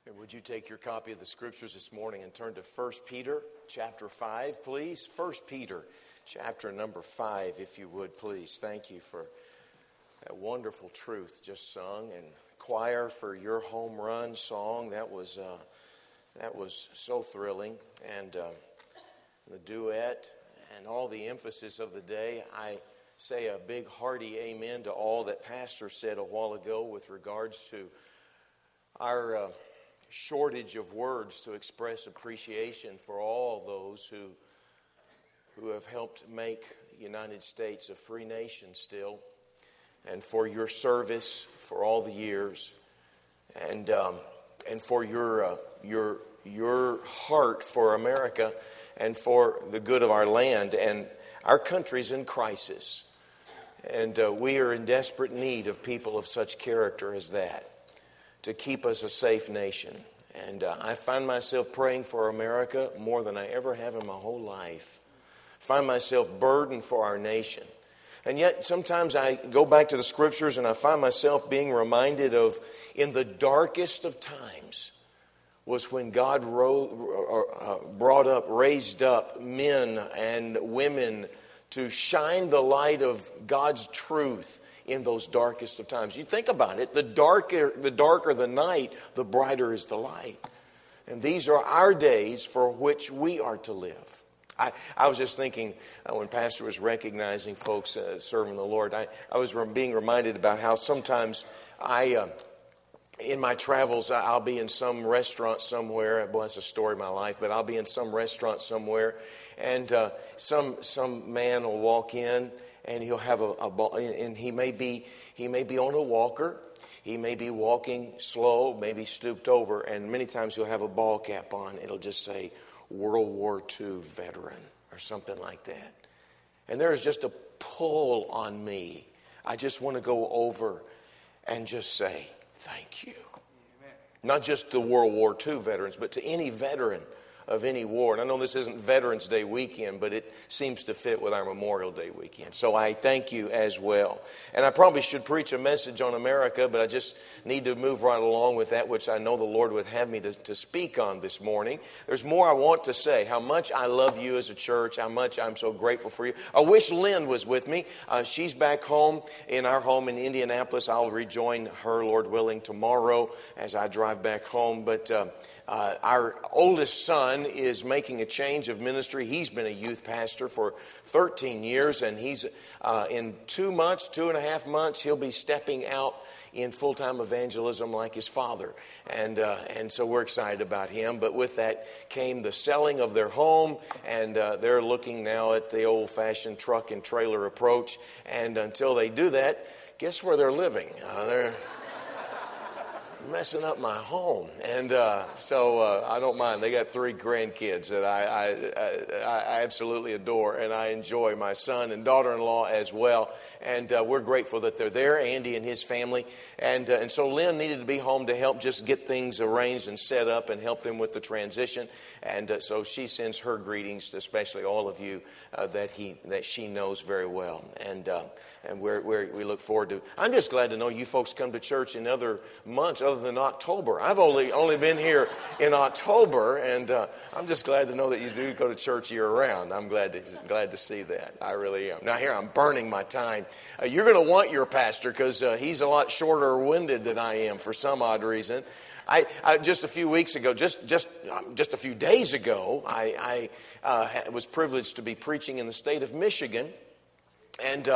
And would you take your copy of the Scriptures this morning and turn to 1 Peter chapter 5, please? 1 Peter chapter number 5, if you would, please. Thank you for that wonderful truth just sung. And choir for your home run song. That was so thrilling. And the duet and all the emphasis of the day. I say a big hearty amen to all that Pastor said a while ago with regards to our shortage of words to express appreciation for all those who have helped make the United States a free nation still, and for your service for all the years, and for your heart for America and for the good of our land. And our country's in crisis, and we are in desperate need of people of such character as that to keep us a safe nation. And I find myself praying for America more than I ever have in my whole life. I find myself burdened for our nation. And yet sometimes I go back to the Scriptures and I find myself being reminded of, in the darkest of times, was when God raised up men and women to shine the light of God's truth in those darkest of times. You think about it, the darker the night, the brighter is the light. And these are our days for which we are to live. I was just thinking, when Pastor was recognizing folks serving the Lord, I was being reminded about how sometimes in my travels, I'll be in some restaurant somewhere. Boy, that's a story of my life, but I'll be in some restaurant somewhere, and some man will walk in, and he'll have a ball, and he may be on a walker. He may be walking slow, maybe stooped over, and many times he'll have a ball cap on. It'll just say World War II veteran or something like that. And there is just a pull on me. I just want to go over and just say thank you. Amen. Not just to World War II veterans, but to any veteran of any war. And I know this isn't Veterans Day weekend, but it seems to fit with our Memorial Day weekend. So I thank you as well. And I probably should preach a message on America, but I just need to move right along with that which I know the Lord would have me to speak on this morning. There's more I want to say. How much I love you as a church. How much I'm so grateful for you. I wish Lynn was with me. She's back home in our home in Indianapolis. I'll rejoin her, Lord willing, tomorrow as I drive back home. But our oldest son is making a change of ministry. He's been a youth pastor for 13 years, and he's in 2.5 months, he'll be stepping out in full-time evangelism like his father. And so we're excited about him. But with that came the selling of their home, and they're looking now at the old-fashioned truck and trailer approach. And until they do that, guess where they're living? They're messing up my home, and so I don't mind. They got 3 grandkids that I absolutely adore, and I enjoy my son and daughter-in-law as well. And we're grateful that they're there, Andy and his family. And so Lynn needed to be home to help just get things arranged and set up and help them with the transition. And so she sends her greetings to especially all of you that she knows very well. And we look forward to. I'm just glad to know you folks come to church in other months other than October. I've only been here in October, and I'm just glad to know that you do go to church year round. I'm glad to see that. I really am. Now here I'm burning my time. You're going to want your pastor because he's a lot shorter-winded than I am for some odd reason. I just a few weeks ago, just a few days ago, I was privileged to be preaching in the state of Michigan, and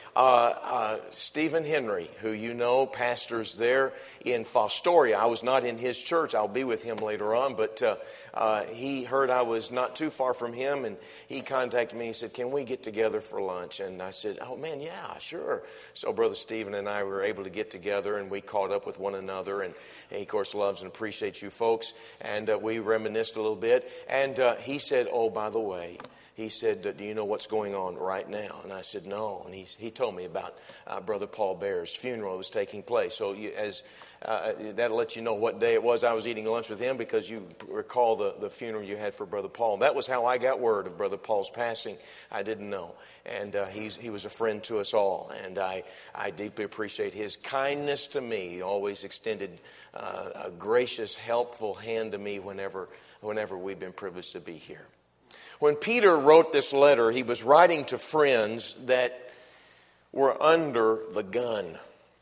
Stephen Henry, who you know pastors there in Fostoria. I was not in his church. I'll be with him later on, but he heard I was not too far from him, and he contacted me. He said, "Can we get together for lunch?" And I said, "Oh man, yeah, sure." So Brother Stephen and I were able to get together, and we caught up with one another, and he of course loves and appreciates you folks, and we reminisced a little bit. And he said, "Oh, by the way," he said, "Do you know what's going on right now?" And I said, "No." And he told me about Brother Paul Bear's funeral was taking place. So that'll let you know what day it was. I was eating lunch with him because you recall the funeral you had for Brother Paul. And that was how I got word of Brother Paul's passing. I didn't know. And he was a friend to us all. And I deeply appreciate his kindness to me. He always extended a gracious, helpful hand to me whenever we've been privileged to be here. When Peter wrote this letter, he was writing to friends that were under the gun.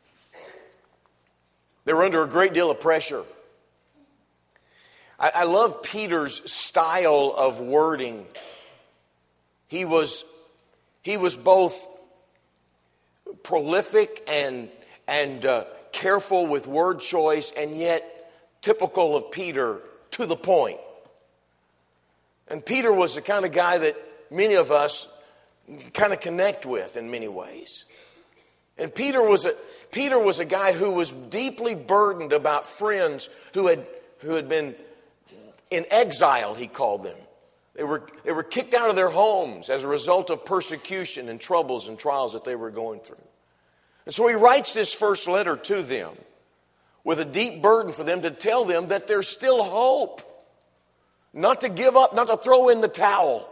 They were under a great deal of pressure. I love Peter's style of wording. He was both prolific and careful with word choice, and yet typical of Peter, to the point. And Peter was the kind of guy that many of us kind of connect with in many ways. And Peter was a guy who was deeply burdened about friends who had been in exile, he called them. They were kicked out of their homes as a result of persecution and troubles and trials that they were going through. And so he writes this first letter to them with a deep burden for them, to tell them that there's still hope. Not to give up, not to throw in the towel.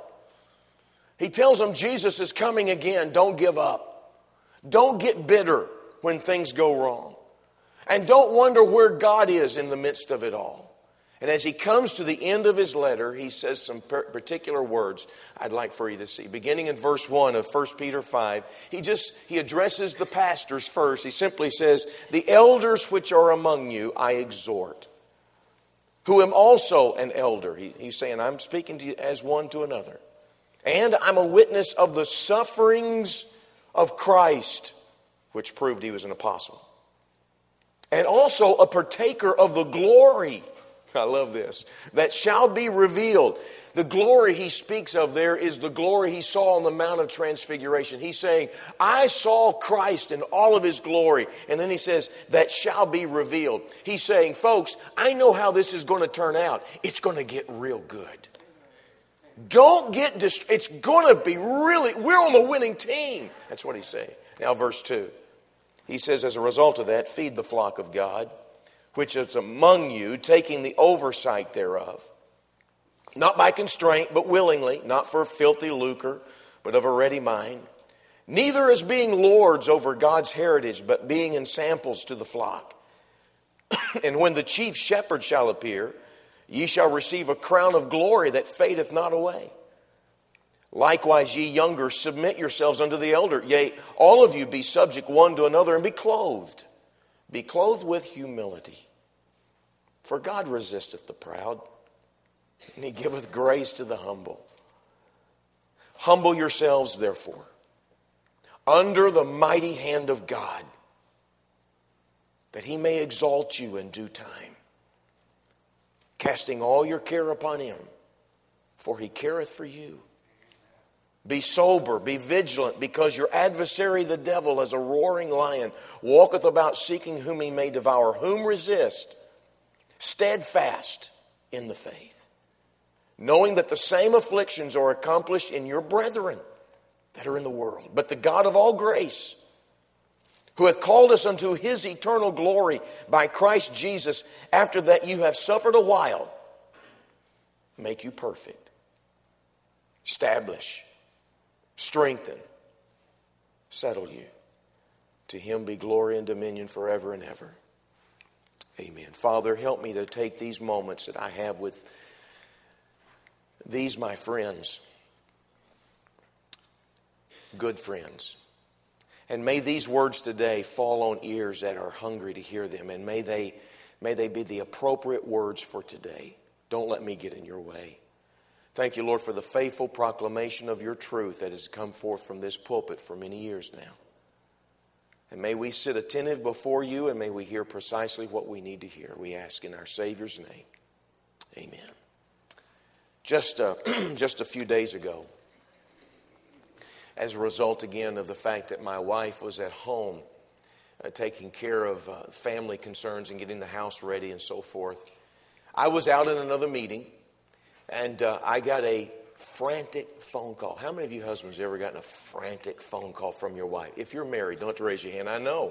He tells them Jesus is coming again. Don't give up. Don't get bitter when things go wrong. And don't wonder where God is in the midst of it all. And as he comes to the end of his letter, he says some particular words I'd like for you to see. Beginning in verse 1 of 1 Peter 5, he addresses the pastors first. He simply says, "The elders which are among you I exhort, who am also an elder." He's saying, I'm speaking to you as one to another. "And I'm a witness of the sufferings of Christ," which proved he was an apostle. "And also a partaker of the glory," I love this, "that shall be revealed." The glory he speaks of there is the glory he saw on the Mount of Transfiguration. He's saying, I saw Christ in all of his glory. And then he says, that shall be revealed. He's saying, folks, I know how this is going to turn out. It's going to get real good. Don't get distracted. It's going to be we're on the winning team. That's what he's saying. Now verse 2. He says, as a result of that, feed the flock of God, which is among you, taking the oversight thereof. Not by constraint, but willingly, not for filthy lucre, but of a ready mind. Neither as being lords over God's heritage, but being in samples to the flock. And when the chief shepherd shall appear, ye shall receive a crown of glory that fadeth not away. Likewise, ye younger, submit yourselves unto the elder. Yea, all of you be subject one to another, and be clothed. Be clothed with humility. For God resisteth the proud, and he giveth grace to the humble. Humble yourselves, therefore, under the mighty hand of God, that he may exalt you in due time, casting all your care upon him, for he careth for you. Be sober, be vigilant, because your adversary the devil, as a roaring lion, walketh about seeking whom he may devour. Whom resist, steadfast in the faith, knowing that the same afflictions are accomplished in your brethren that are in the world. But the God of all grace, who hath called us unto his eternal glory by Christ Jesus, after that you have suffered a while, make you perfect, establish, strengthen, settle you. To him be glory and dominion forever and ever. Amen. Father, help me to take these moments that I have with these, my friends, good friends. And may these words today fall on ears that are hungry to hear them. And may they be the appropriate words for today. Don't let me get in your way. Thank you, Lord, for the faithful proclamation of your truth that has come forth from this pulpit for many years now. And may we sit attentive before you, and may we hear precisely what we need to hear. We ask in our Savior's name. Amen. Just a few days ago, as a result again of the fact that my wife was at home taking care of family concerns and getting the house ready and so forth, I was out in another meeting, and I got a frantic phone call. How many of you husbands have ever gotten a frantic phone call from your wife? If you're married, don't have to raise your hand. I know.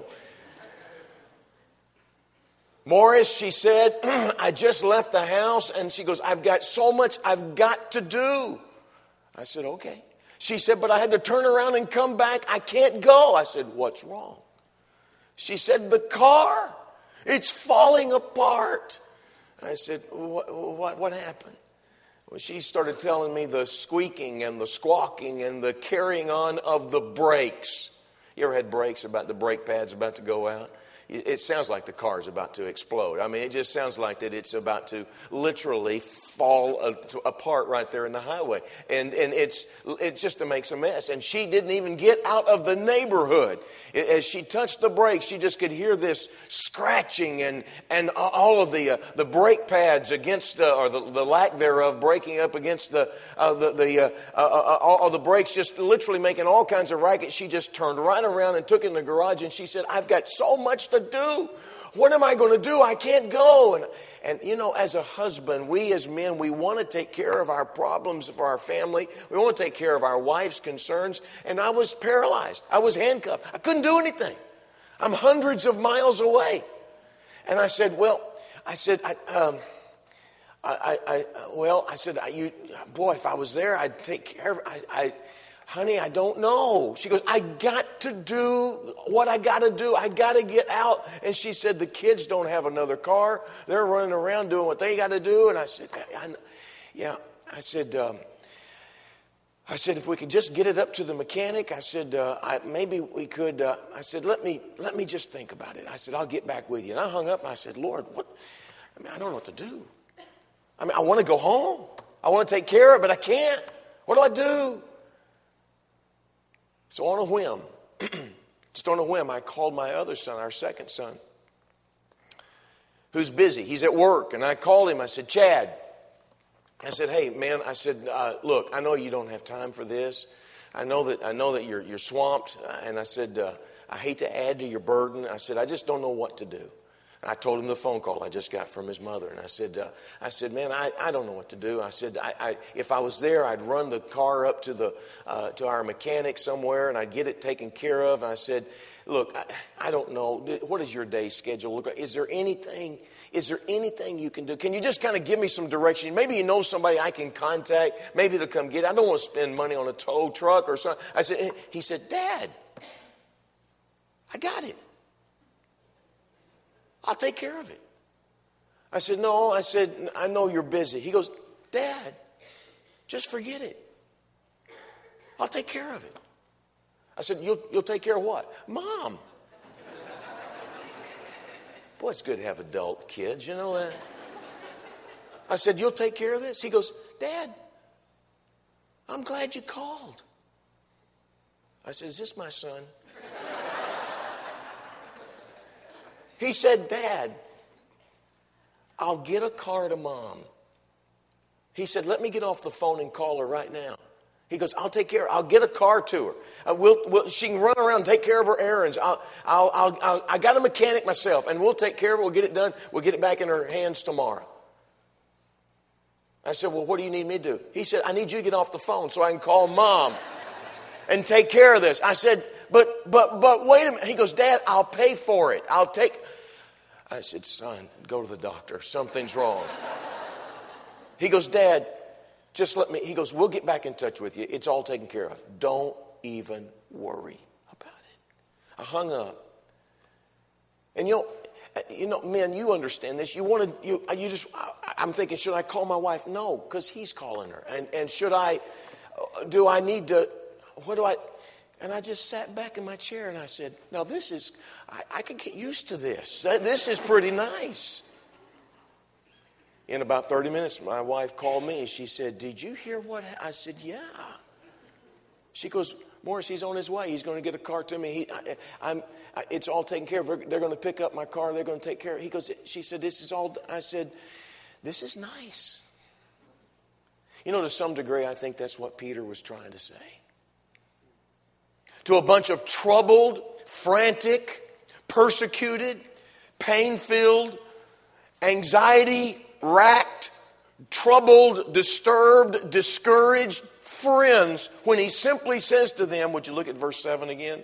Morris, she said, I just left the house, and she goes, I've got so much I've got to do. I said, okay. She said, but I had to turn around and come back. I can't go. I said, what's wrong? She said, the car, it's falling apart. I said, what happened? Well, she started telling me the squeaking and the squawking and the carrying on of the brakes. You ever had brakes about the brake pads about to go out? It sounds like the car's about to explode. I mean, it just sounds like that it's about to literally fall apart right there in the highway. And it just makes a mess. And she didn't even get out of the neighborhood. As she touched the brakes, she just could hear this scratching and all of the brake pads against, or the lack thereof, breaking up against all the brakes, just literally making all kinds of racket. She just turned right around and took it in the garage, and she said, I've got so much to do. What am I going to do? I can't go. And you know, as a husband, we as men, we want to take care of our problems of our family. We want to take care of our wife's concerns. And I was paralyzed. I was handcuffed. I couldn't do anything. I'm hundreds of miles away. And I said, boy, if I was there, I'd take care of it. Honey, I don't know. She goes, I got to do what I got to do. I got to get out. And she said, the kids don't have another car. They're running around doing what they got to do. And I said, yeah. I said, if we could just get it up to the mechanic. I said, maybe we could. I said, let me just think about it. I said, I'll get back with you. And I hung up and I said, Lord, I don't know what to do. I want to go home. I want to take care of it, but I can't. What do I do? So on a whim, I called my other son, our second son, who's busy. He's at work. And I called him. I said, Chad. I said, hey, man, I said, look, I know you don't have time for this. I know that you're swamped. And I said, I hate to add to your burden. I said, I just don't know what to do. And I told him the phone call I just got from his mother. And I said, man, I don't know what to do. I said, if I was there, I'd run the car up to our mechanic somewhere, and I'd get it taken care of. And I said, look, I don't know. What does your day schedule look like? Is there anything you can do? Can you just kind of give me some direction? Maybe you know somebody I can contact. Maybe they'll come get it. I don't want to spend money on a tow truck or something. He said, Dad, I got it. I'll take care of it. I said, no. I said, I know you're busy. He goes, Dad, just forget it. I'll take care of it. I said, you'll take care of what? Mom. Boy, it's good to have adult kids, you know that. I said, you'll take care of this? He goes, Dad, I'm glad you called. I said, is this my son? He said, Dad, I'll get a car to Mom. He said, let me get off the phone and call her right now. He goes, I'll take care of her. I'll get a car to her. She can run around and take care of her errands. I got a mechanic myself, and we'll take care of it. We'll get it done. We'll get it back in her hands tomorrow. I said, well, what do you need me to do? He said, I need you to get off the phone so I can call Mom and take care of this. I said, but wait a minute. He goes, Dad, I'll pay for it. I said, son, go to the doctor. Something's wrong. He goes, Dad, just let me. He goes, we'll get back in touch with you. It's all taken care of. Don't even worry about it. I hung up. And you know, men, you understand this. I'm thinking, should I call my wife? No, because he's calling her. And do I need to, and I just sat back in my chair and I said, now I can get used to this. This is pretty nice. In about 30 minutes, my wife called me. She said, did you hear what? I said, yeah. She goes, Morris, he's on his way. He's going to get a car to me. It's all taken care of. They're going to pick up my car. They're going to take care of it. She said, this is all. I said, this is nice. You know, to some degree, I think that's what Peter was trying to say. To a bunch of troubled, frantic, persecuted, pain-filled, anxiety-racked troubled, disturbed, discouraged friends when he simply says to them, would you look at verse 7 again?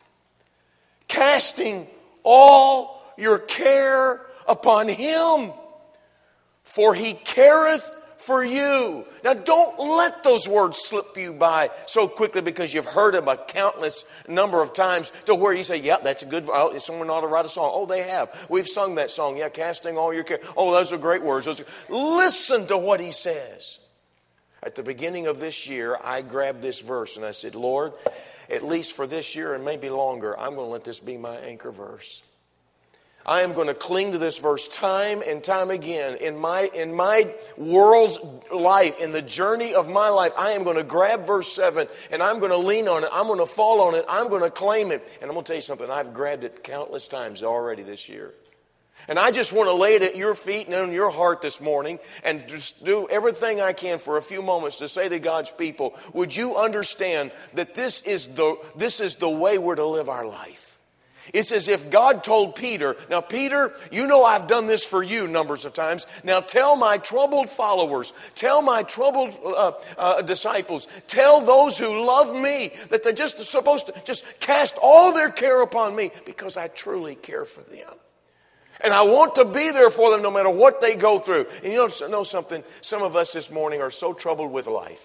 Casting all your care upon him, for he careth for you. Now don't let those words slip you by so quickly because you've heard them a countless number of times to where you say, yeah, that's a good, someone ought to write a song. Oh, they have. We've sung that song. Yeah, casting all your care. Oh, those are great words. Listen to what he says. At the beginning of this year, I grabbed this verse and I said, Lord, at least for this year and maybe longer, I'm going to let this be my anchor verse. I am going to cling to this verse time and time again. In my world's life, in the journey of my life, I am going to grab verse 7 and I'm going to lean on it. I'm going to fall on it. I'm going to claim it. And I'm going to tell you something. I've grabbed it countless times already this year. And I just want to lay it at your feet and on your heart this morning and just do everything I can for a few moments to say to God's people, would you understand that this is the way we're to live our life? It's as if God told Peter, now Peter, you know I've done this for you numbers of times. Now tell my troubled followers, tell my troubled disciples, tell those who love me that they're just supposed to just cast all their care upon me because I truly care for them. And I want to be there for them no matter what they go through. And you know something? Some of us this morning are so troubled with life.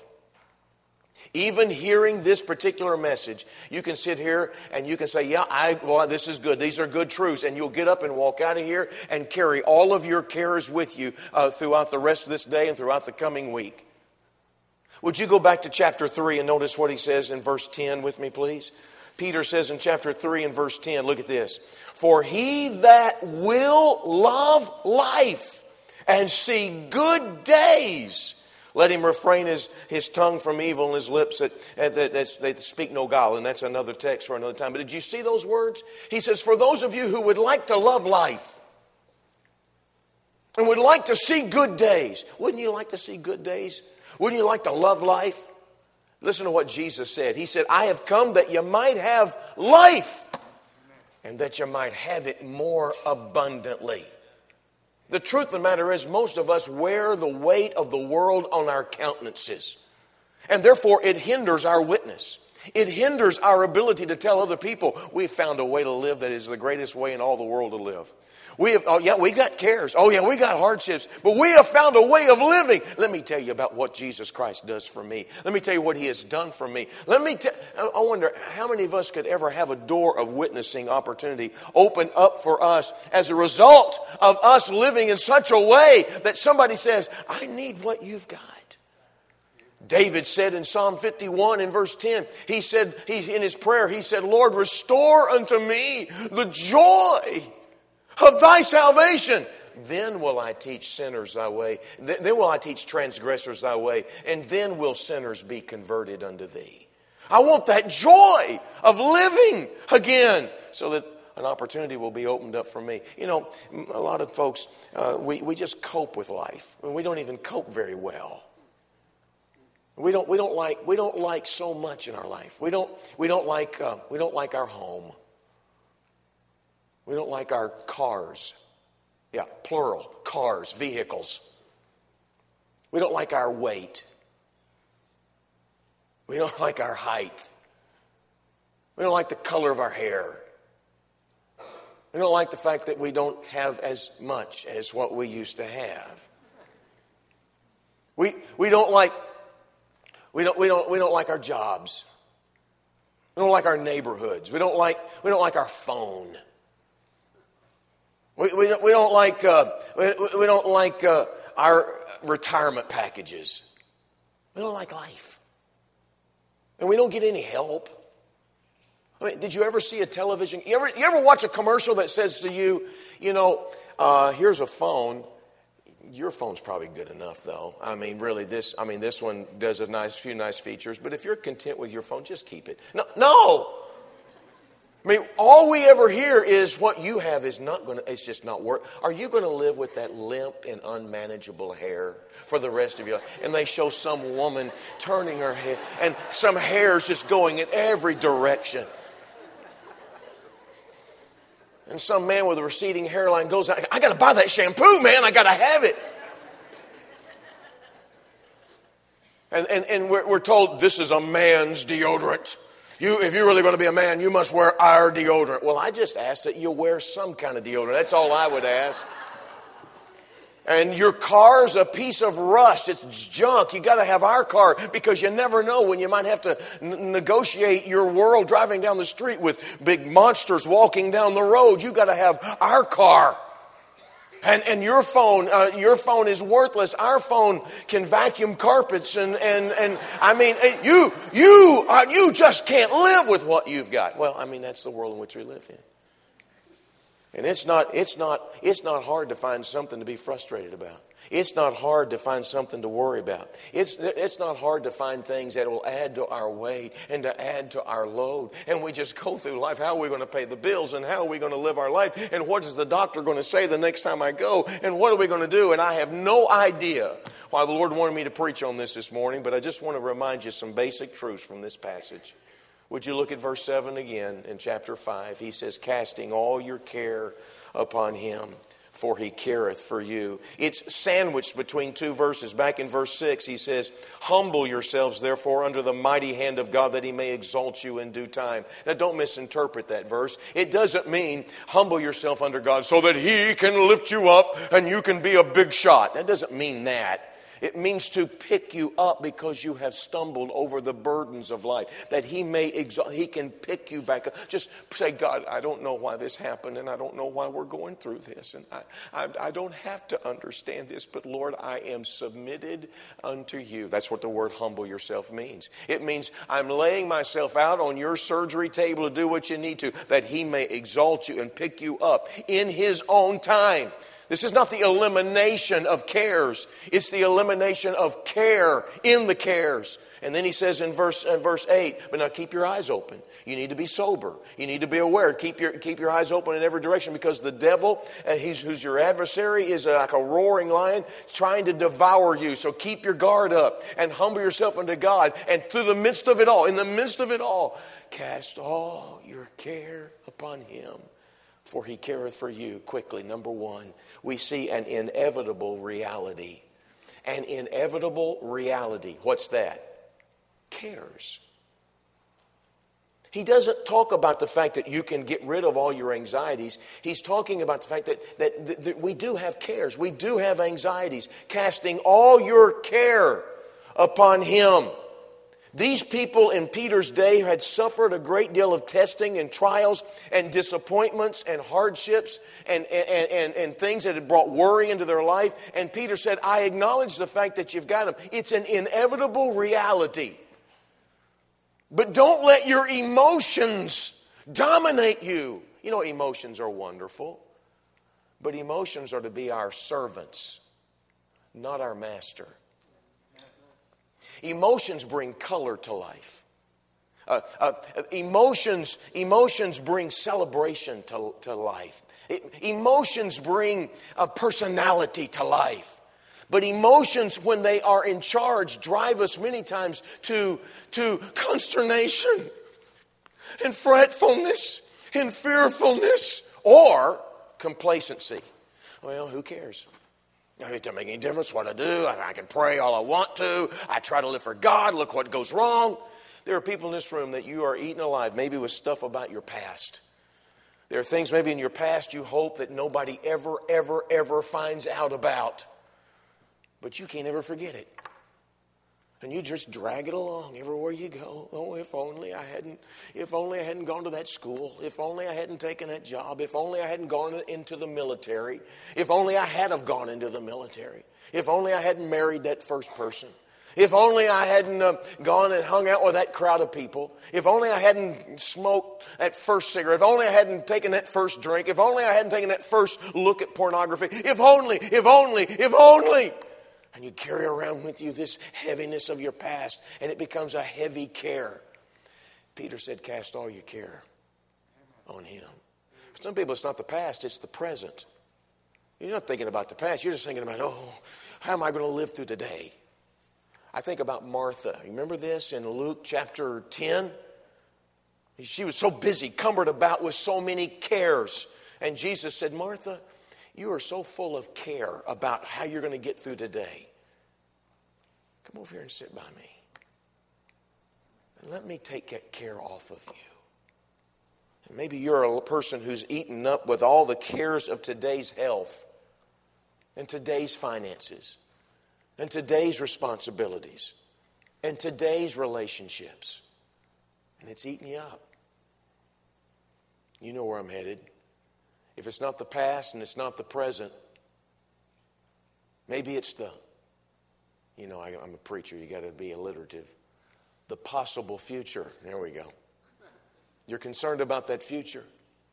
Even hearing this particular message, you can sit here and you can say, yeah, this is good. These are good truths. And you'll get up and walk out of here and carry all of your cares with you throughout the rest of this day and throughout the coming week. Would you go back to chapter 3 and notice what he says in verse 10 with me, please? Peter says in chapter 3 and verse 10, look at this. For he that will love life and see good days, let him refrain his tongue from evil and his lips that speak no guile. And that's another text for another time. But did you see those words? He says, for those of you who would like to love life and would like to see good days. Wouldn't you like to see good days? Wouldn't you like to love life? Listen to what Jesus said. He said, I have come that you might have life and that you might have it more abundantly. The truth of the matter is most of us wear the weight of the world on our countenances. And therefore it hinders our witness. It hinders our ability to tell other people we've found a way to live that is the greatest way in all the world to live. We got cares. Oh yeah, we got hardships. But we have found a way of living. Let me tell you about what Jesus Christ does for me. Let me tell you what he has done for me. I wonder how many of us could ever have a door of witnessing opportunity open up for us as a result of us living in such a way that somebody says, I need what you've got. David said in Psalm 51 in verse 10, he said, in his prayer, he said, Lord, restore unto me the joy of thy salvation. Then will I teach sinners thy way. Then will I teach transgressors thy way. And then will sinners be converted unto thee. I want that joy of living again so that an opportunity will be opened up for me. You know, a lot of folks, we just cope with life. We don't even cope very well. We don't like so much in our life. We don't like our home. We don't like our cars. Yeah, plural, cars, vehicles. We don't like our weight. We don't like our height. We don't like the color of our hair. We don't like the fact that we don't have as much as what we used to have. We don't like our jobs. We don't like our neighborhoods. We don't like our phone. We don't like our retirement packages. We don't like life, and we don't get any help. I mean, did you ever see a television? You ever watch a commercial that says to you, here's a phone. Your phone's probably good enough, though. I mean, really, this one does a few nice features. But if you're content with your phone, just keep it. No. I mean, all we ever hear is what you have is it's just not work. Are you going to live with that limp and unmanageable hair for the rest of your life? And they show some woman turning her head and some hair's just going in every direction. And some man with a receding hairline goes, I got to buy that shampoo, man. I got to have it. And we're told this is a man's deodorant. If you're really going to be a man, you must wear our deodorant. Well, I just ask that you wear some kind of deodorant. That's all I would ask. And your car's a piece of rust. It's junk. You got to have our car because you never know when you might have to negotiate your world driving down the street with big monsters walking down the road. You got to have our car. And your phone is worthless. Our phone can vacuum carpets, and I mean, you just can't live with what you've got. Well, I mean, that's the world in which we live in. And it's not hard to find something to be frustrated about. It's not hard to find something to worry about. It's not hard to find things that will add to our weight and to add to our load. And we just go through life. How are we going to pay the bills? And how are we going to live our life? And what is the doctor going to say the next time I go? And what are we going to do? And I have no idea why the Lord wanted me to preach on this morning, but I just want to remind you some basic truths from this passage. Would you look at verse 7 again in chapter 5? He says, casting all your care upon him, for he careth for you. It's sandwiched between two verses. Back in verse 6, he says, humble yourselves, therefore, under the mighty hand of God, that he may exalt you in due time. Now, don't misinterpret that verse. It doesn't mean humble yourself under God so that he can lift you up and you can be a big shot. That doesn't mean that. It means to pick you up because you have stumbled over the burdens of life, that he can pick you back up. Just say, God, I don't know why this happened, and I don't know why we're going through this, and I don't have to understand this, but Lord, I am submitted unto you. That's what the word humble yourself means. It means I'm laying myself out on your surgery table to do what you need to, that he may exalt you and pick you up in his own time. This is not the elimination of cares. It's the elimination of care in the cares. And then he says in verse 8, but now keep your eyes open. You need to be sober. You need to be aware. Keep your eyes open in every direction, because the devil, who's your adversary, is like a roaring lion trying to devour you. So keep your guard up and humble yourself unto God. And through the midst of it all, cast all your care upon him, for he careth for you. Quickly, number one, we see an inevitable reality. An inevitable reality. What's that? Cares. He doesn't talk about the fact that you can get rid of all your anxieties. He's talking about the fact that we do have cares. We do have anxieties. Casting all your care upon him. These people in Peter's day had suffered a great deal of testing and trials and disappointments and hardships and things that had brought worry into their life. And Peter said, I acknowledge the fact that you've got them. It's an inevitable reality. But don't let your emotions dominate you. You know, emotions are wonderful, but emotions are to be our servants, not our master. Emotions bring color to life. Emotions bring celebration to life. Emotions bring a personality to life. But emotions, when they are in charge, drive us many times to consternation and fretfulness and fearfulness or complacency. Well, who cares? It doesn't make any difference what I do. I can pray all I want to. I try to live for God. Look what goes wrong. There are people in this room that you are eaten alive, maybe with stuff about your past. There are things maybe in your past you hope that nobody ever finds out about. But you can't ever forget it. And you just drag it along everywhere you go. Oh, if only I hadn't gone to that school. If only I hadn't taken that job. If only I hadn't gone into the military. If only I had have gone into the military. If only I hadn't married that first person. If only I hadn't gone and hung out with that crowd of people. If only I hadn't smoked that first cigarette. If only I hadn't taken that first drink. If only I hadn't taken that first look at pornography. If only. And you carry around with you this heaviness of your past, and it becomes a heavy care. Peter said, cast all your care on him. For some people, it's not the past, it's the present. You're not thinking about the past. You're just thinking about, how am I going to live through today? I think about Martha. You remember this in Luke chapter 10? She was so busy, cumbered about with so many cares. And Jesus said, Martha, you are so full of care about how you're going to get through today. Come over here and sit by me. And let me take care off of you. And maybe you're a person who's eaten up with all the cares of today's health and today's finances and today's responsibilities and today's relationships. And it's eating you up. You know where I'm headed. If it's not the past and it's not the present, maybe it's I'm a preacher, you got to be alliterative. The possible future. There we go. You're concerned about that future.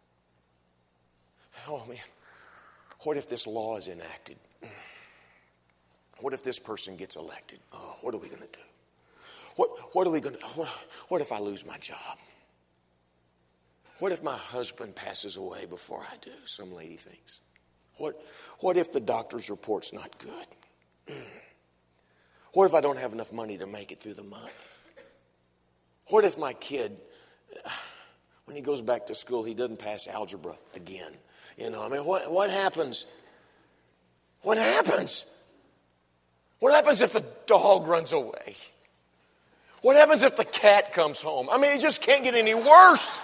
Oh man, what if this law is enacted? What if this person gets elected? Oh, what are we going to do? What are we going to? What if I lose my job? What if my husband passes away before I do? Some lady thinks. What if the doctor's report's not good? What if I don't have enough money to make it through the month? What if my kid, when he goes back to school, he doesn't pass algebra again? What happens? What happens? What happens if the dog runs away? What happens if the cat comes home? It just can't get any worse.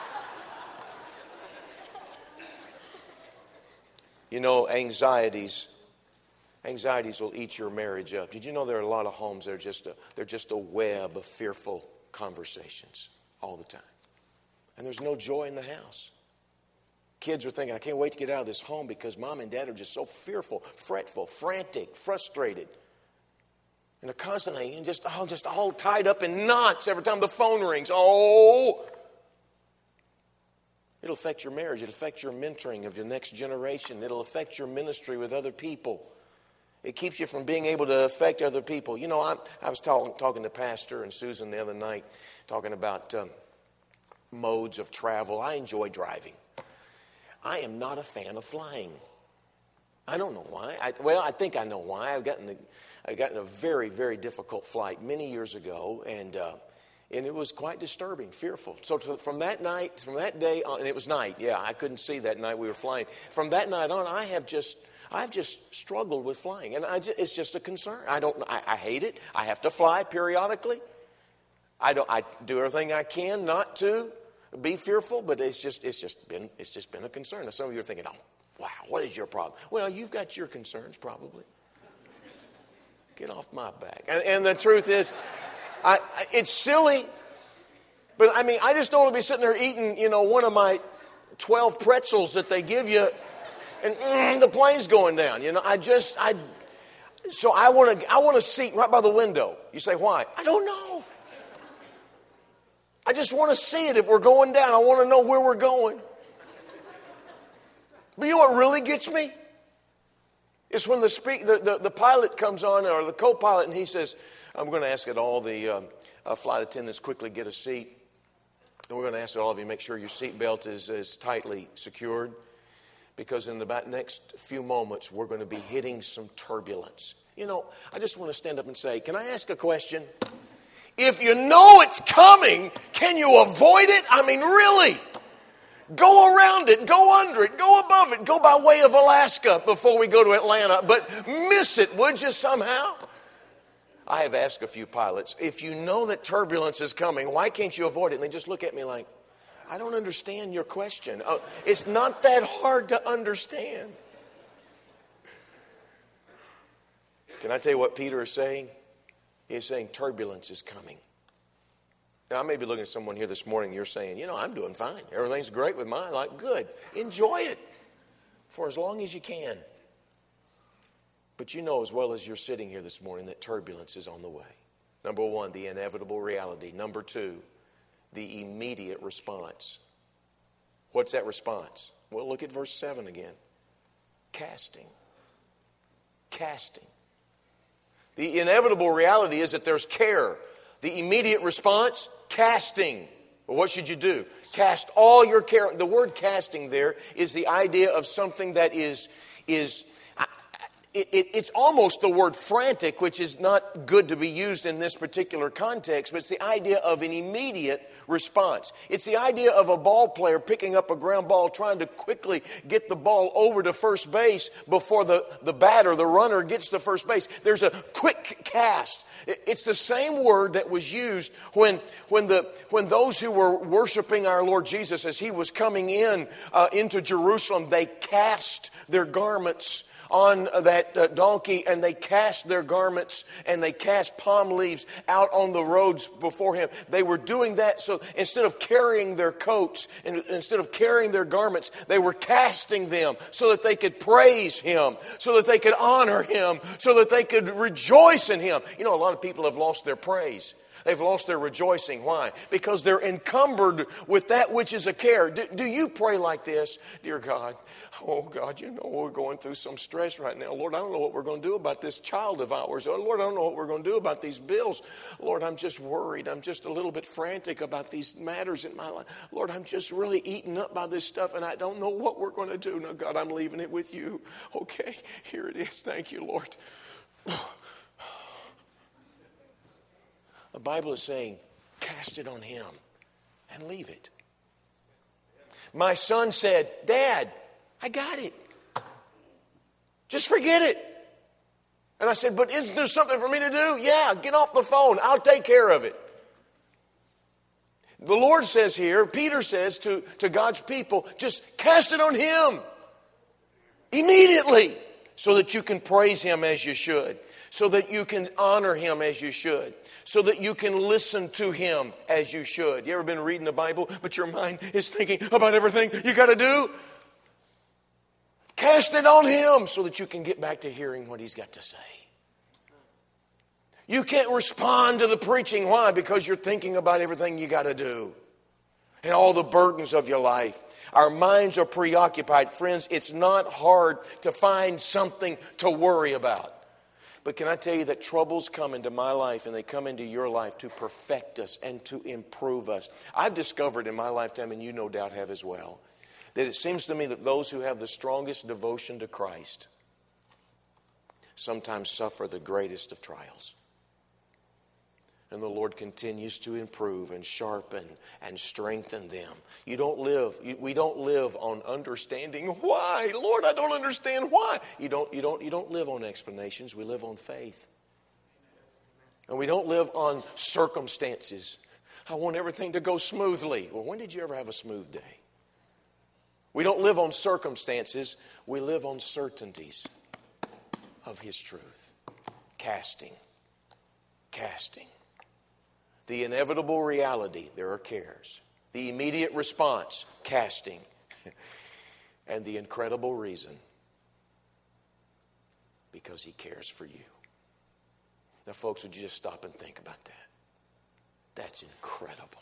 Anxieties will eat your marriage up. Did you know there are a lot of homes that are they're just a web of fearful conversations all the time? And there's no joy in the house. Kids are thinking, I can't wait to get out of this home because mom and dad are just so fearful, fretful, frantic, frustrated. And they're constantly just all tied up in knots every time the phone rings. Oh! It'll affect your marriage. It'll affect your mentoring of your next generation. It'll affect your ministry with other people. It keeps you from being able to affect other people. I was talking to Pastor and Susan the other night, talking about modes of travel. I enjoy driving. I am not a fan of flying. I don't know why. I think I know why. I got in a very, very difficult flight many years ago, and it was quite disturbing, fearful. So from that day on, and it was night. Yeah, I couldn't see that night we were flying. From that night on, I've just struggled with flying, and it's just a concern. I hate it. I have to fly periodically. I do everything I can not to be fearful, but it's just been a concern. Now some of you are thinking, oh, wow, what is your problem? Well, you've got your concerns probably. Get off my back. And the truth is, it's silly, but I just don't want to be sitting there eating, one of my 12 pretzels that they give you, and the plane's going down. So I want a seat right by the window. You say, why? I don't know. I just want to see it if we're going down. I want to know where we're going. But you know what really gets me? It's when the pilot comes on, or the co-pilot, and he says, I'm going to ask that all the flight attendants quickly get a seat. And we're going to ask that all of you make sure your seatbelt is tightly secured. Because in the next few moments, we're going to be hitting some turbulence. I just want to stand up and say, can I ask a question? If you know it's coming, can you avoid it? Really? Go around it, go under it, go above it, go by way of Alaska before we go to Atlanta, but miss it, would you, somehow? I have asked a few pilots, if you know that turbulence is coming, why can't you avoid it? And they just look at me like, I don't understand your question. It's not that hard to understand. Can I tell you what Peter is saying? He's saying turbulence is coming. Now, I may be looking at someone here this morning, you're saying, I'm doing fine. Everything's great with mine. Good. Enjoy it for as long as you can. But you know as well as you're sitting here this morning that turbulence is on the way. Number one, the inevitable reality. Number two, the immediate response. What's that response? Well, look at verse 7 again. Casting. The inevitable reality is that there's care. The immediate response, casting. Well, what should you do? Cast all your care. The word casting there is the idea of something that is It's almost the word frantic, which is not good to be used in this particular context, but it's the idea of an immediate response. It's the idea of a ball player picking up a ground ball, trying to quickly get the ball over to first base before the batter, the runner, gets to first base. There's a quick cast. It's the same word that was used when those who were worshiping our Lord Jesus as he was coming into Jerusalem, they cast their garments on that donkey, and they cast their garments and they cast palm leaves out on the roads before him. They were doing that, so instead of carrying their coats and instead of carrying their garments, they were casting them so that they could praise him, so that they could honor him, so that they could rejoice in him. You know, a lot of people have lost their praise. They've lost their rejoicing. Why? Because they're encumbered with that which is a care. Do you pray like this? Dear God, oh God, you know we're going through some stress right now. Lord, I don't know what we're going to do about this child of ours. Oh, Lord, I don't know what we're going to do about these bills. Lord, I'm just worried. I'm just a little bit frantic about these matters in my life. Lord, I'm just really eaten up by this stuff, and I don't know what we're going to do. No, God, I'm leaving it with you. Okay, here it is. Thank you, Lord. The Bible is saying, cast it on him and leave it. My son said, Dad, I got it. Just forget it. And I said, but isn't there something for me to do? Yeah, get off the phone. I'll take care of it. The Lord says here, Peter says to God's people, just cast it on him immediately so that you can praise him as you should, so that you can honor him as you should, so that you can listen to him as you should. You ever been reading the Bible, but your mind is thinking about everything you got to do? Cast it on him so that you can get back to hearing what he's got to say. You can't respond to the preaching. Why? Because you're thinking about everything you got to do and all the burdens of your life. Our minds are preoccupied. Friends, it's not hard to find something to worry about. But can I tell you that troubles come into my life and they come into your life to perfect us and to improve us. I've discovered in my lifetime, and you no doubt have as well, that it seems to me that those who have the strongest devotion to Christ sometimes suffer the greatest of trials. And the Lord continues to improve and sharpen and strengthen them. We don't live on understanding why. Lord, I don't understand why. You don't live on explanations. We live on faith. And we don't live on circumstances. I want everything to go smoothly. Well, when did you ever have a smooth day? We don't live on circumstances. We live on certainties of his truth. Casting. The inevitable reality, there are cares. The immediate response, casting. And the incredible reason, because he cares for you. Now, folks, would you just stop and think about that? That's incredible.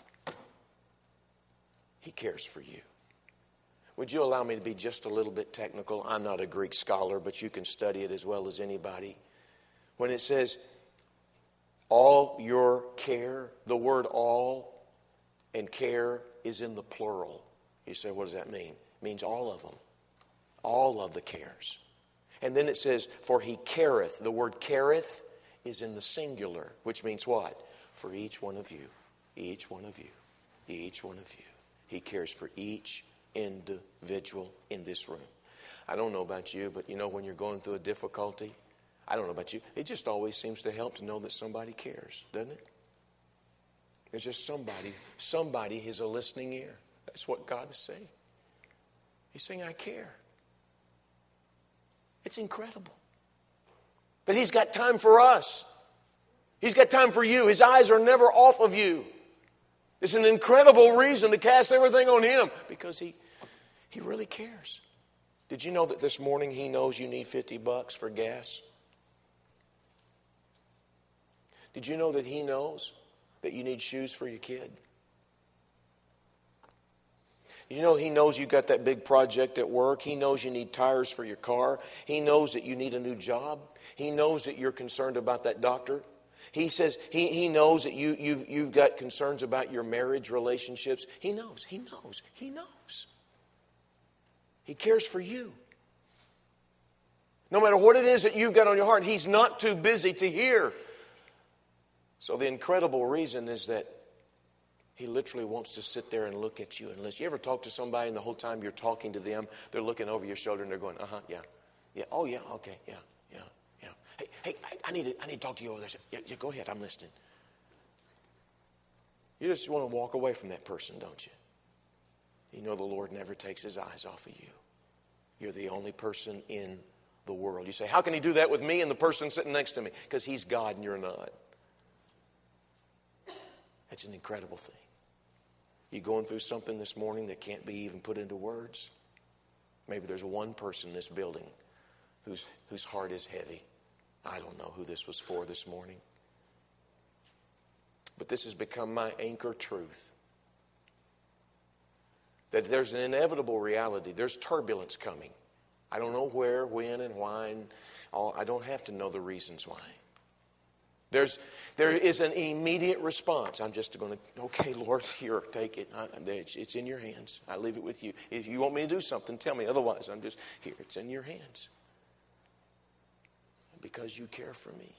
He cares for you. Would you allow me to be just a little bit technical? I'm not a Greek scholar, but you can study it as well as anybody. When it says, all your care, the word all and care is in the plural. You say, what does that mean? It means all of them. All of the cares. And then it says, for he careth. The word careth is in the singular, which means what? For each one of you. Each one of you. Each one of you. He cares for each individual in this room. I don't know about you, but you know when you're going through a difficulty, I don't know about you, it just always seems to help to know that somebody cares, doesn't it? There's just somebody has a listening ear. That's what God is saying. He's saying, I care. It's incredible. But he's got time for us. He's got time for you. His eyes are never off of you. It's an incredible reason to cast everything on him because he really cares. Did you know that this morning he knows you need $50 for gas? Did you know that he knows that you need shoes for your kid? You know he knows you got that big project at work. He knows you need tires for your car. He knows that you need a new job. He knows that you're concerned about that doctor. He says he knows that you've got concerns about your marriage relationships. He knows. He cares for you. No matter what it is that you've got on your heart, He's not too busy to hear. So the incredible reason is that He literally wants to sit there and look at you and listen. You ever talk to somebody and the whole time you're talking to them, they're looking over your shoulder and they're going, yeah, oh yeah, okay, yeah. Hey, I need to talk to you over there. Yeah, go ahead, I'm listening. You just want to walk away from that person, don't you? You know the Lord never takes His eyes off of you. You're the only person in the world. You say, how can He do that with me and the person sitting next to me? Because He's God and you're not. It's an incredible thing. You going through something this morning that can't be even put into words? Maybe there's one person in this building whose heart is heavy. I don't know who this was for this morning. But this has become my anchor truth. That there's an inevitable reality. There's turbulence coming. I don't know where, when, and why. I don't have to know the reasons why. There is an immediate response. I'm just going to, okay, Lord, here, take it. It's in your hands. I leave it with you. If you want me to do something, tell me. Otherwise, I'm just here. It's in your hands. Because you care for me.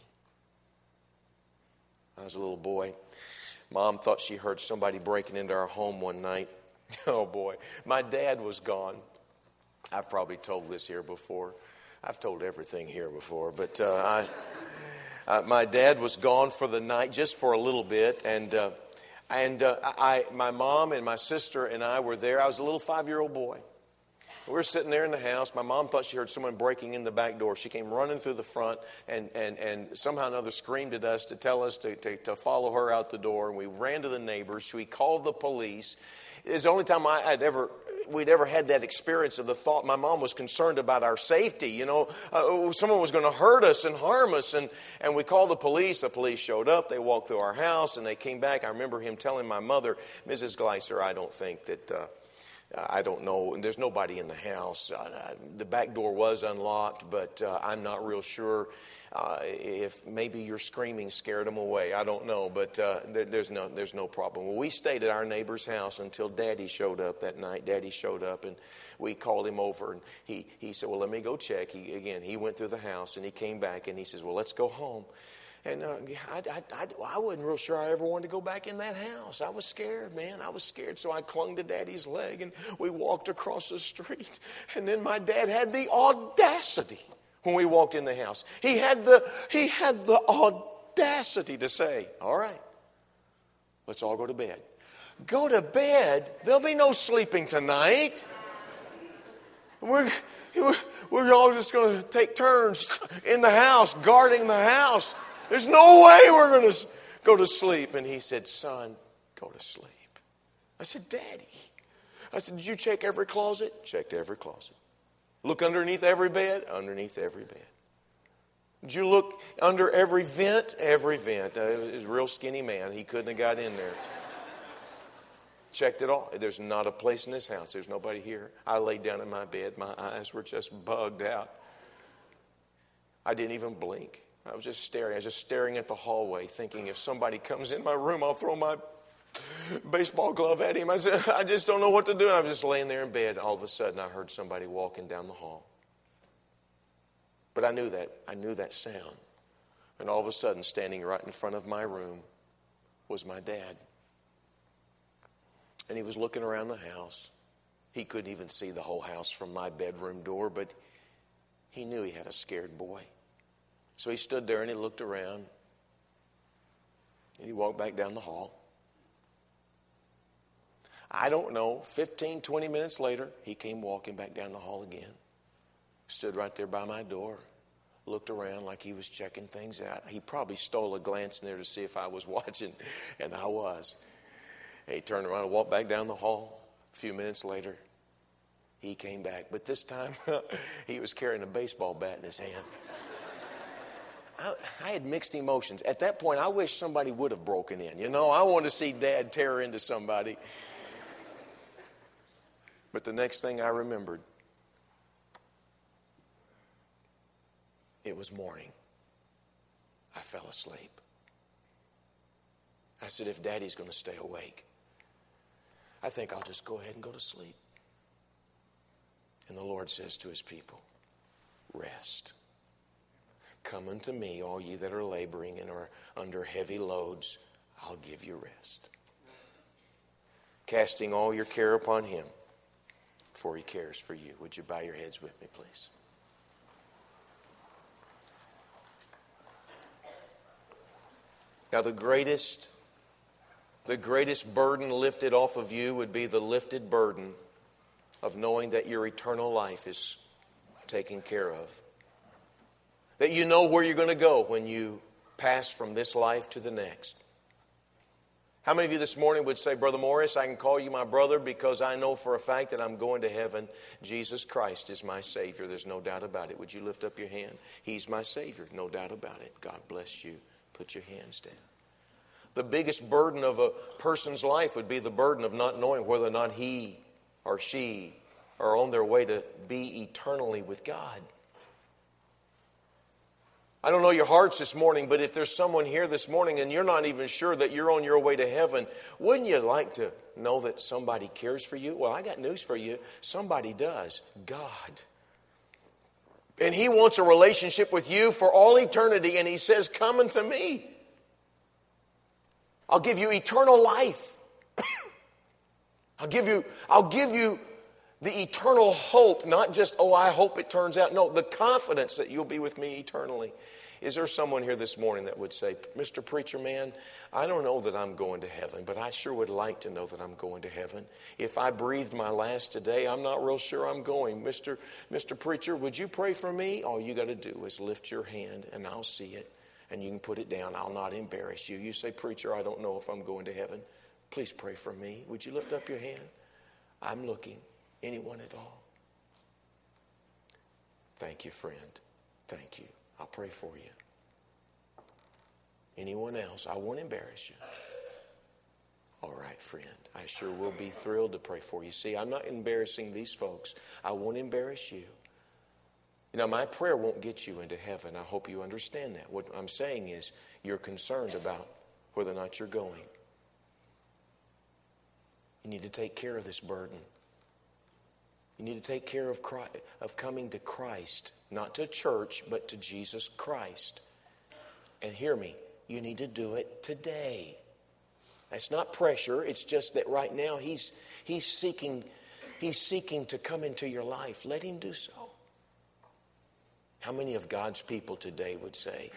I was a little boy. Mom thought she heard somebody breaking into our home one night. Oh, boy. My dad was gone. I've probably told this here before. I've told everything here before. But my dad was gone for the night, just for a little bit. And my mom and my sister and I were there. I was a little 5-year-old boy. We were sitting there in the house. My mom thought she heard someone breaking in the back door. She came running through the front and somehow or another screamed at us to tell us to follow her out the door. And we ran to the neighbors. We called the police. It's the only time we'd ever had that experience of the thought my mom was concerned about our safety. You know, someone was going to hurt us and harm us. And we called the police. The police showed up. They walked through our house and they came back. I remember him telling my mother, Mrs. Gleiser, I don't think that... I don't know. There's nobody in the house. The back door was unlocked, but I'm not real sure if maybe your screaming scared them away. I don't know, but there's no problem. Well, we stayed at our neighbor's house until Daddy showed up that night. Daddy showed up, and we called him over, and he said, well, let me go check. He went through the house, and he came back, and he says, well, let's go home. And I wasn't real sure I ever wanted to go back in that house. I was scared, man. I was scared. So I clung to Daddy's leg and we walked across the street. And then my dad had the audacity when we walked in the house. He had the audacity to say, all right, let's all go to bed. Go to bed? There'll be no sleeping tonight. We're all just going to take turns in the house, guarding the house. There's no way we're going to go to sleep. And he said, son, go to sleep. I said, Daddy. I said, did you check every closet? Checked every closet. Look underneath every bed? Underneath every bed. Did you look under every vent? Every vent. He was a real skinny man. He couldn't have got in there. Checked it all. There's not a place in this house. There's nobody here. I laid down in my bed. My eyes were just bugged out. I didn't even blink. I was just staring. I was just staring at the hallway, thinking if somebody comes in my room, I'll throw my baseball glove at him. I said, I just don't know what to do. And I was just laying there in bed. All of a sudden, I heard somebody walking down the hall. But I knew that sound. And all of a sudden, standing right in front of my room was my dad. And he was looking around the house. He couldn't even see the whole house from my bedroom door, but he knew he had a scared boy. So he stood there and he looked around. And he walked back down the hall. I don't know, 15, 20 minutes later, he came walking back down the hall again. Stood right there by my door. Looked around like he was checking things out. He probably stole a glance in there to see if I was watching, and I was. And he turned around and walked back down the hall. A few minutes later, he came back. But this time, he was carrying a baseball bat in his hand. I had mixed emotions. At that point, I wish somebody would have broken in. You know, I wanted to see Dad tear into somebody. But the next thing I remembered, it was morning. I fell asleep. I said, if Daddy's going to stay awake, I think I'll just go ahead and go to sleep. And the Lord says to his people, rest. Come unto me, all ye that are laboring and are under heavy loads. I'll give you rest. Casting all your care upon him, for he cares for you. Would you bow your heads with me, please? Now the greatest burden lifted off of you would be the lifted burden of knowing that your eternal life is taken care of. That you know where you're going to go when you pass from this life to the next. How many of you this morning would say, Brother Morris, I can call you my brother because I know for a fact that I'm going to heaven. Jesus Christ is my Savior. There's no doubt about it. Would you lift up your hand? He's my Savior. No doubt about it. God bless you. Put your hands down. The biggest burden of a person's life would be the burden of not knowing whether or not he or she are on their way to be eternally with God. I don't know your hearts this morning, but if there's someone here this morning and you're not even sure that you're on your way to heaven, wouldn't you like to know that somebody cares for you? Well, I got news for you. Somebody does. God. And he wants a relationship with you for all eternity, and he says, come unto me. I'll give you eternal life. I'll give you the eternal hope, not just, oh, I hope it turns out. No, the confidence that you'll be with me eternally. Is there someone here this morning that would say, Mr. Preacher Man, I don't know that I'm going to heaven, but I sure would like to know that I'm going to heaven. If I breathed my last today, I'm not real sure I'm going. Mr. Preacher, would you pray for me? All you got to do is lift your hand and I'll see it. And you can put it down. I'll not embarrass you. You say, Preacher, I don't know if I'm going to heaven. Please pray for me. Would you lift up your hand? I'm looking. Anyone at all? Thank you, friend. Thank you. I'll pray for you. Anyone else? I won't embarrass you. All right, friend. I sure will be thrilled to pray for you. See, I'm not embarrassing these folks. I won't embarrass you. Now, my prayer won't get you into heaven. I hope you understand that. What I'm saying is you're concerned about whether or not you're going. You need to take care of this burden. You need to take care of coming to Christ, not to church, but to Jesus Christ. And hear me, you need to do it today. That's not pressure. It's just that right now he's seeking to come into your life. Let him do so. How many of God's people today would say,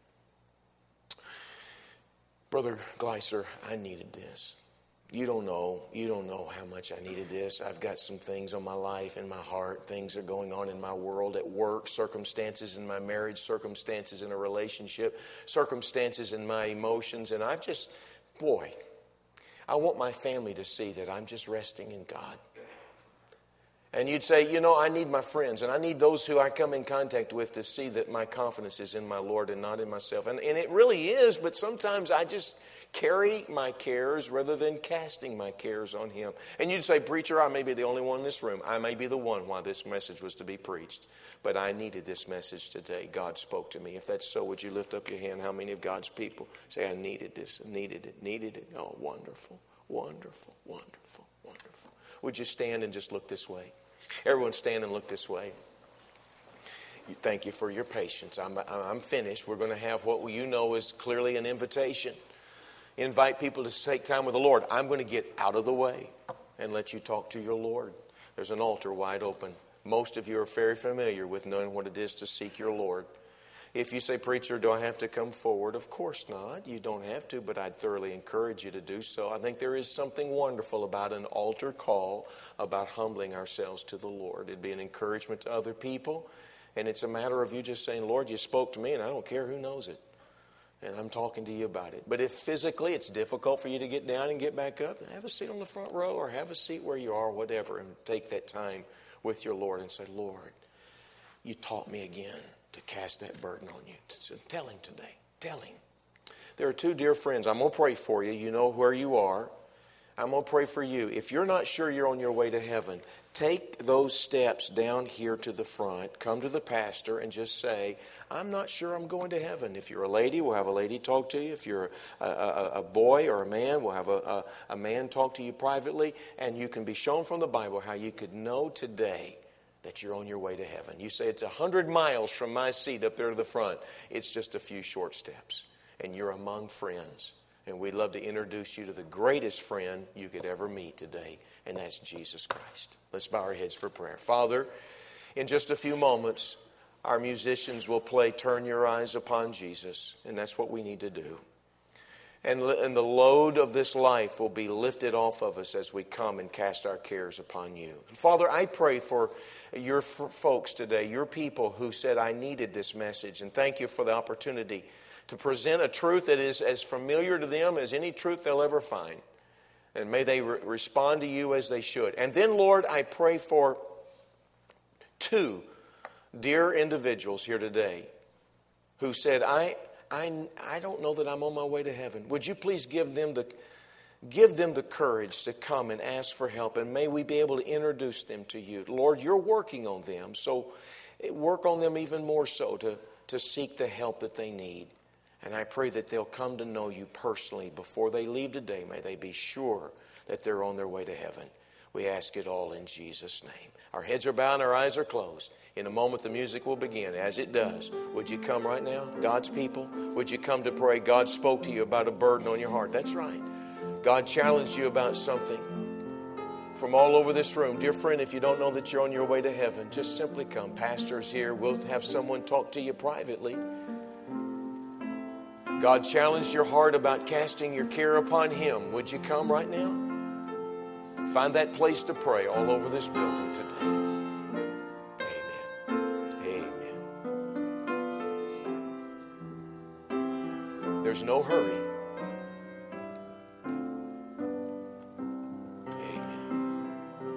Brother Gleiser, I needed this. You don't know how much I needed this. I've got some things on my life, in my heart. Things are going on in my world, at work, circumstances in my marriage, circumstances in a relationship, circumstances in my emotions. And I want my family to see that I'm just resting in God. And you'd say, I need my friends and I need those who I come in contact with to see that my confidence is in my Lord and not in myself. And it really is, but sometimes I just carry my cares rather than casting my cares on him. And you'd say, Preacher, I may be the only one in this room. I may be the one why this message was to be preached. But I needed this message today. God spoke to me. If that's so, would you lift up your hand? How many of God's people say, I needed this, needed it? Oh, wonderful, wonderful, wonderful, wonderful. Would you stand and just look this way? Everyone stand and look this way. Thank you for your patience. I'm finished. We're going to have what is clearly an invitation. Invite people to take time with the Lord. I'm going to get out of the way and let you talk to your Lord. There's an altar wide open. Most of you are very familiar with knowing what it is to seek your Lord. If you say, Preacher, do I have to come forward? Of course not. You don't have to, but I'd thoroughly encourage you to do so. I think there is something wonderful about an altar call, about humbling ourselves to the Lord. It'd be an encouragement to other people, and it's a matter of you just saying, Lord, you spoke to me, and I don't care who knows it. And I'm talking to you about it. But if physically it's difficult for you to get down and get back up, have a seat on the front row or have a seat where you are, whatever, and take that time with your Lord and say, Lord, you taught me again to cast that burden on you. So tell him today. Tell him. There are two dear friends. I'm going to pray for you. You know where you are. I'm going to pray for you. If you're not sure you're on your way to heaven, take those steps down here to the front. Come to the pastor and just say, I'm not sure I'm going to heaven. If you're a lady, we'll have a lady talk to you. If you're a boy or a man, we'll have a man talk to you privately. And you can be shown from the Bible how you could know today that you're on your way to heaven. You say, it's 100 miles from my seat up there to the front. It's just a few short steps. And you're among friends. And we'd love to introduce you to the greatest friend you could ever meet today, and that's Jesus Christ. Let's bow our heads for prayer. Father, in just a few moments, our musicians will play Turn Your Eyes Upon Jesus, and that's what we need to do. And the load of this life will be lifted off of us as we come and cast our cares upon you. Father, I pray for your folks today, your people who said, I needed this message, and thank you for the opportunity to present a truth that is as familiar to them as any truth they'll ever find. And may they respond to you as they should. And then, Lord, I pray for 2 dear individuals here today who said, I don't know that I'm on my way to heaven. Would you please give them the courage to come and ask for help, and may we be able to introduce them to you. Lord, you're working on them, so work on them even more so to seek the help that they need. And I pray that they'll come to know you personally before they leave today. May they be sure that they're on their way to heaven. We ask it all in Jesus' name. Our heads are bowed and our eyes are closed. In a moment, the music will begin. As it does, would you come right now, God's people? Would you come to pray? God spoke to you about a burden on your heart. That's right. God challenged you about something. From all over this room, dear friend, if you don't know that you're on your way to heaven, just simply come. Pastor's here. We'll have someone talk to you privately. God challenged your heart about casting your care upon Him. Would you come right now? Find that place to pray all over this building today. Amen. Amen. There's no hurry. Amen.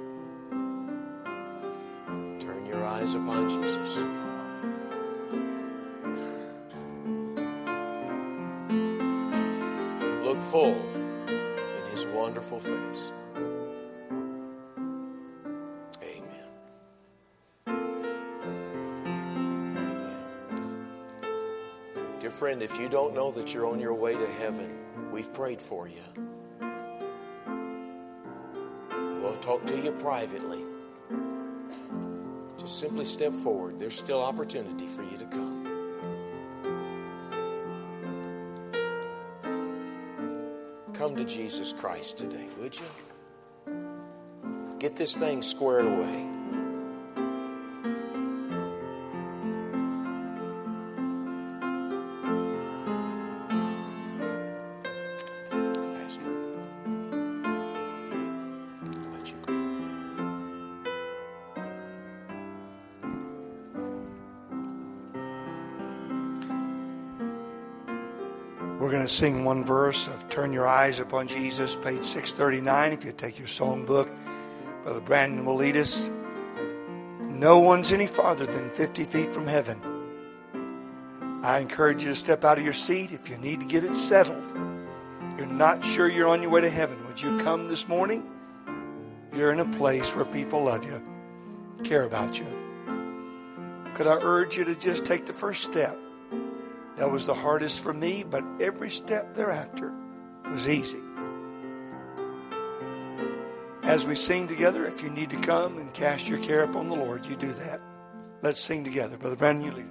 Turn your eyes upon Jesus. Look full in His wonderful face. Amen. Dear friend, if you don't know that you're on your way to heaven, we've prayed for you. We'll talk to you privately. Just simply step forward. There's still opportunity for you to come. Come to Jesus Christ today, would you? Get this thing squared away. Pastor, I'll let you go. We're going to sing one verse of Turn Your Eyes Upon Jesus, page 639. If you take your song book, Brother Brandon will lead us. No one's any farther than 50 feet from heaven. I encourage you to step out of your seat if you need to get it settled. You're not sure you're on your way to heaven. Would you come this morning? You're in a place where people love you, care about you. Could I urge you to just take the first step? That was the hardest for me, but every step thereafter was easy. As we sing together, if you need to come and cast your care upon the Lord, you do that. Let's sing together. Brother Brandon, you lead.